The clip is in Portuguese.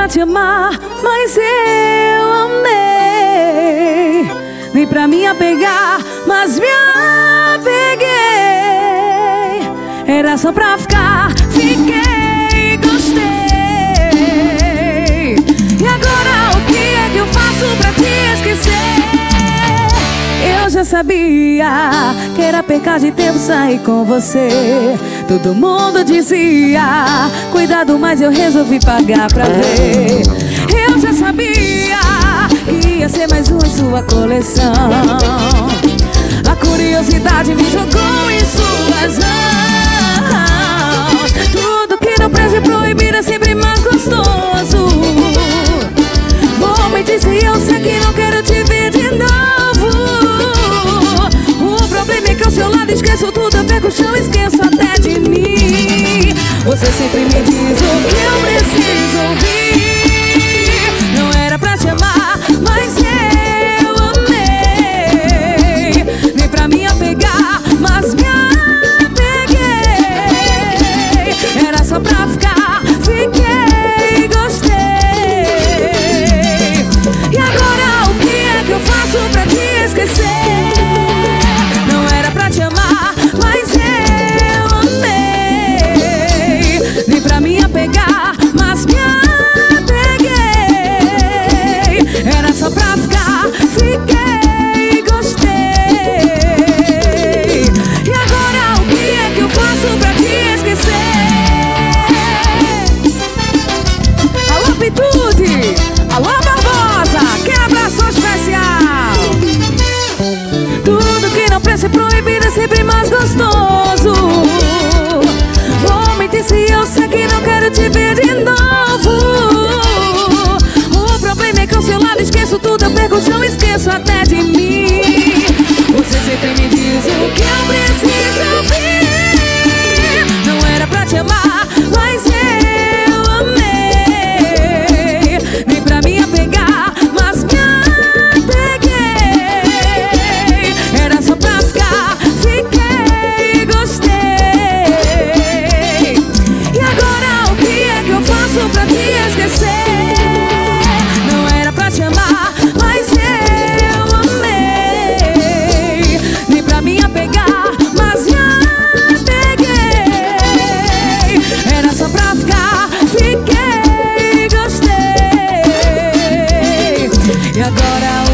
pra te amar, mas eu amei. Nem pra me apegar, mas me apeguei. Era só pra ficar, fiquei, gostei. E agora o que é que eu faço pra te esquecer? Eu já sabia que era perca de tempo sair com você. Todo mundo dizia, cuidado, mas eu resolvi pagar pra ver. Eu já sabia que ia ser mais um em sua coleção. A curiosidade me jogou em suas mãos. Tudo que não presta e proibido é sempre mais gostoso. Vou mentir se eu sei que não quero te ver de novo. O problema é que ao seu lado esqueço tudo, eu pego o chão, esqueço até de mim. Você sempre me diz o que eu preciso ouvir. Não era pra te amar, mas eu amei. Nem pra me apegar, mas me apeguei. Era só pra ficar, fiquei, gostei. E agora o que é que eu faço pra te esquecer? Não era pra te amar, mas eu amei. Nem pra me apegar, mas me apeguei. Era só pra ficar, fiquei, gostei. E agora o que é que eu faço pra te esquecer? Alô, Pitude! Alô, Barbosa! Que abraço especial! Tudo que não presta e proibido é sempre mais gostoso. Vou mentir se eu sei que não quero te ver de novo. O problema é que ao seu lado esqueço tudo, eu perco o chão, esqueço até de mim. Você sempre me diz o que eu preciso ouvir. Não era pra te amar, mas eu amei. Nem pra me apegar, mas me apeguei. Era só pra ficar, fiquei, gostei. E agora o que é que eu faço pra te esquecer? Não era pra te amar, mas eu amei. Nem pra me apegar, mas me apeguei. Era só pra ficar, fiquei, gostei. E agora